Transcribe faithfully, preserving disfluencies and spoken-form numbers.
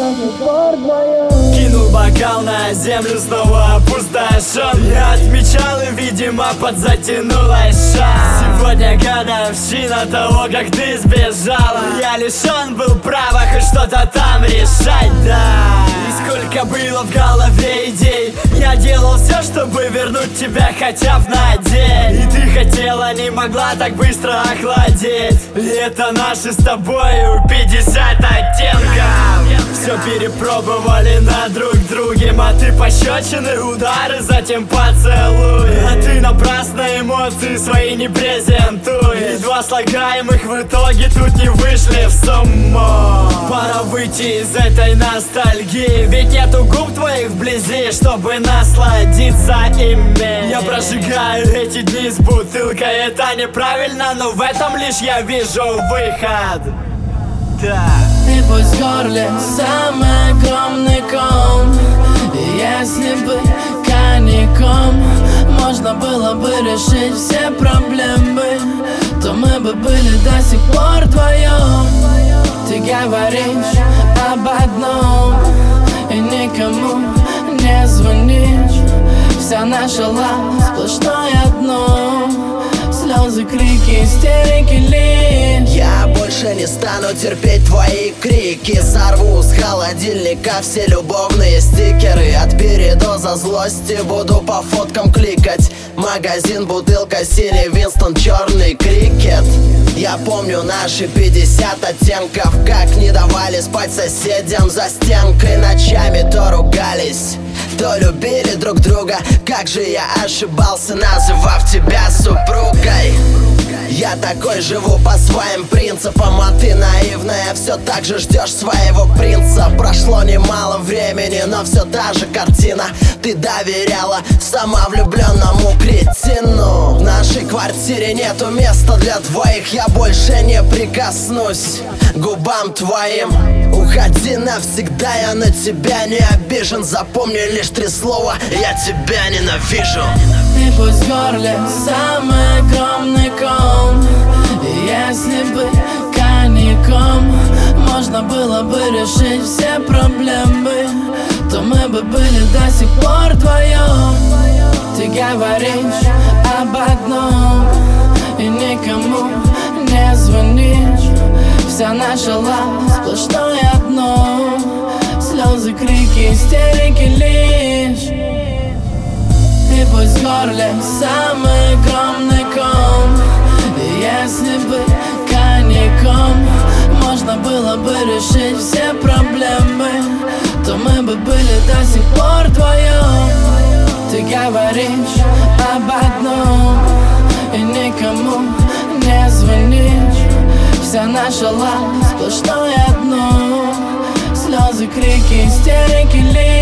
до сих пор вдвоем. Кинул бокал на землю, снова опустошен. Я отмечал и, видимо, подзатянулась шаг. Сегодня годовщина того, как ты сбежала. Я лишен был права хоть что-то там решать, да. И сколько было в голове идей. Я делал все, чтобы вернуть тебя хотя бы на день. И ты хотела, не могла так быстро охладеть. И это наши с тобою пятьдесят оттенков. Все перепробовали на друг друге, а ты пощечины, удары, затем поцелуй. А ты напрасно эмоции свои не презентуй. И два слагаемых в итоге тут не вышли в сумму. Пора выйти из этой ностальгии, ведь нету губ твоих вблизи, чтобы насладиться ими. Я прожигаю эти дни с бутылкой, это неправильно, но в этом лишь я вижу выход. Да. И пусть в горле самый огромный ком. И если бы коньяком можно было бы решить все проблемы, то мы бы были до сих пор вдвоем. Ты говоришь об одном и никому не звонишь. Вся наша лава сплошное одно. Слезы, крики, истерики лишь. Я больше не стану терпеть твои крики. Сорву с холодильника все любовные стикеры. От передоза злости буду по фоткам кликать. Магазин, бутылка, синий Винстон, черный крикет. Я помню наши пятьдесят оттенков, как не давали спать соседям за стенкой. Ночами то ругались, то любили друг друга. Как же я ошибался, называв тебя супругой. Я такой живу по своим принципам, а ты наивная, все так же ждешь своего принца. Прошло немало времени, но все та же картина. Ты доверяла самовлюбленному кретину. В нашей квартире нету места для двоих. Я больше не прикоснусь к губам твоим. Уходи навсегда, я на тебя не обижен. Запомни лишь три слова: я тебя ненавижу. И пусть в горле самый огромный ком. И если бы коньяком можно было бы решить все проблемы, то мы бы были до сих пор вдвоем. Ты говоришь об одном и никому не звонишь. Вся наша лава сплошное одно. Слезы, крики, истерики лишь. И пусть в горле самый огромный ком. И если бы коньяком можно было бы решить все проблемы, то мы бы были до сих пор вдвоем. Ты говоришь об одном и никому не звонишь. Вся наша лава сплошное одно. Слезы, крики, истерики лишь.